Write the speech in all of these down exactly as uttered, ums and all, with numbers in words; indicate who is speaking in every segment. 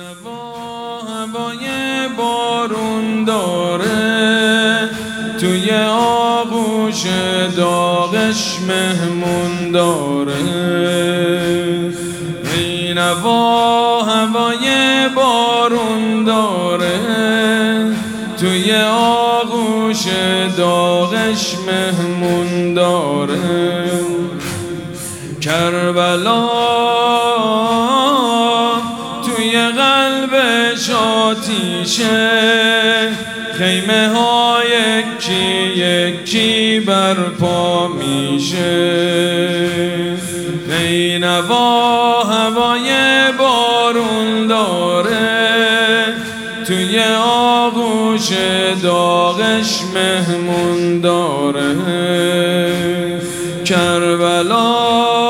Speaker 1: نوا هوای بارون داره، توی آغوش داغش مهمون داره. نوا هوای بارون داره، توی آغوش داغش مهمون داره. کربلا توی قلبش آتیشه، خیمه ها یکی یکی برپا میشه. نینوا هوای بارون داره، توی آغوش داغش مهمون داره. کربلا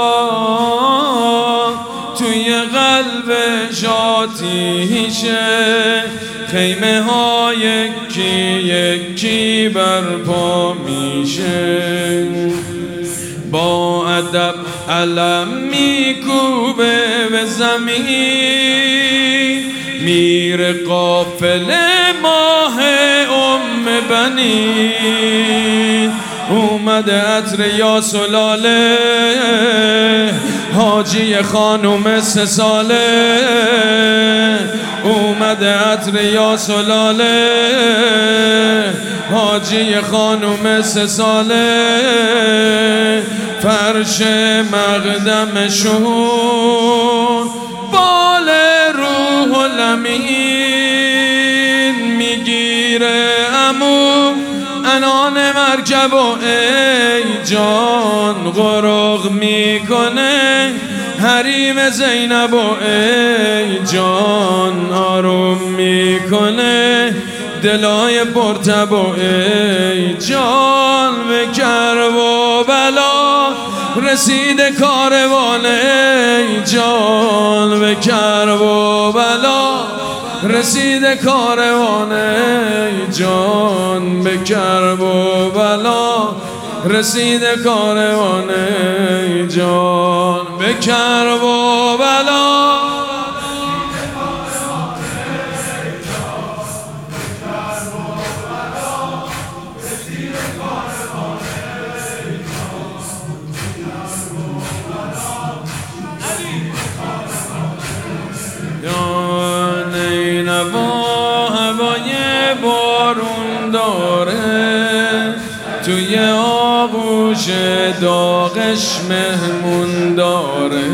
Speaker 1: توی قلبش آتیشه، خیمه ها یکی یکی برپا میشه. با ادب علم میکوبه به زمین، میره قافله ماه ام بنی. اومده عطر یا سلاله، حاجی خانوم سه ساله. اومده عطر یا سلاله، حاجی خانوم سه ساله. فرش مقدمشون بال روح الامین میگیره. عمو انان مرکب و ای جان غرق میکنه. حریم زینب و ای جان آروم میکنه. دلای پرتب و ای جان به کرب و بلا رسید کاروان. ای جان به کرب و بلا رسید کاروان. ای جان به کرب و بلا رسید کاروان. ای جان به کرب و بلا. نوا هوای بارون داره، توی آغوش داغش مهمون داره.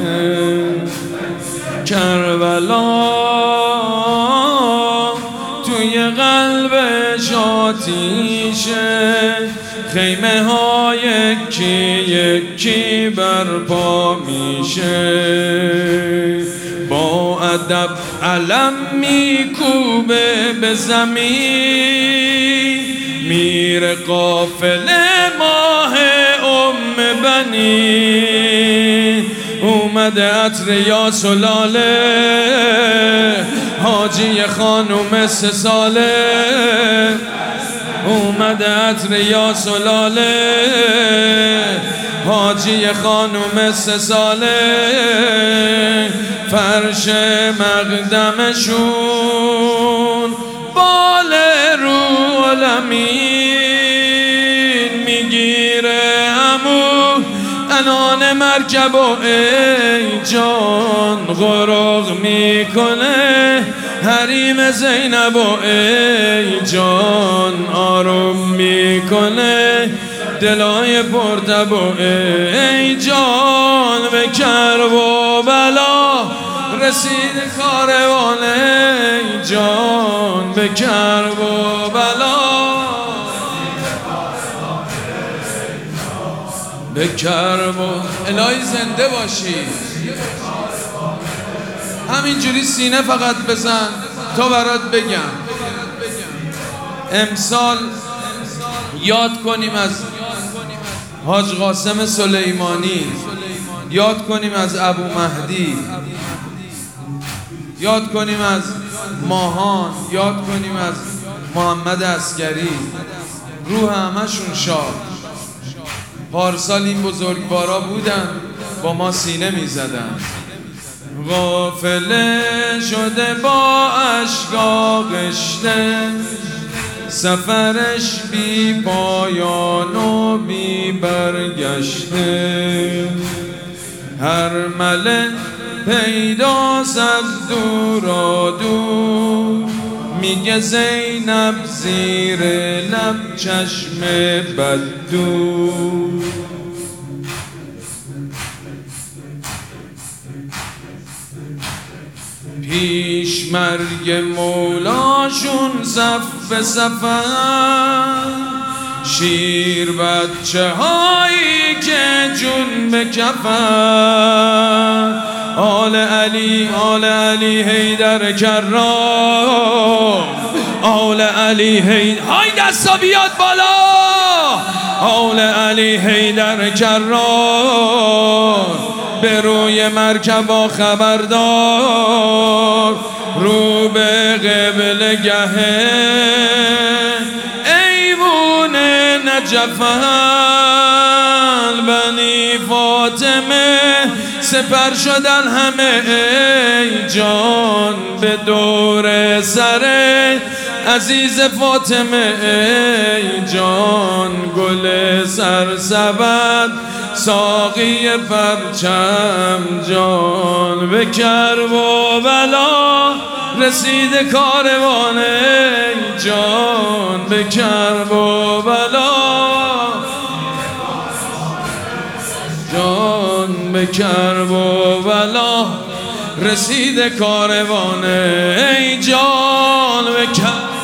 Speaker 1: کربلا توی قلبش آتیشه، خیمه ها یکی یکی برپا میشه. با ادب علم میکوبه به زمین، میره قافله ماه ام بنی. اومده عطر یا سلاله، حاجی خانوم سه ساله. اومده عطر یا سلاله، حاجی خانوم سه ساله. فرش مقدمشون بال روح الامین میگیره. عمو انان مرکب و ای جان غرق میکنه. حریم زینب و ای جان آروم میکنه. دلای پرتب و ای جان به کرب و بلا رسید کاروان. ای جان به کرب و بلا به کرب و الهی زنده باشی. همینجوری سینه فقط بزن تا برات بگم. امسال یاد کنیم از حاج قاسم سلیمانی، یاد کنیم از ابو مهدی، یاد کنیم از ماهان، یاد کنیم از محمد عسکری. روح همشون شاد. پارسال این بزرگوارا بودن با ما سینه می زدن، قافله شده با اشک آغشته، سفرش بی پایان و بی برگشته. هر مله پیداست از دورا دور، میگه زینب زیر لب چشم بددور. پیش مرگ مولاشون صف به صفن، شیر بچه هایی که جون به کفن. آل علی آل علی حیدر کرام، آل علی حیدر، های دستا بیاد بالا. آل علی حیدر کرام، به روی مرکبا خبردار، رو به قبل گهه ایوون نجفن. بنی فاطمه سپر شدن همه ای جان، به دور سر عزیز فاطمه ای جان. گل سرسبد ساقی پرچم جان، به کرب و بلا رسید کاروان ای جان. به کرب و بلا جان، به کرب و بلا رسید کاروان ای جان. به کرب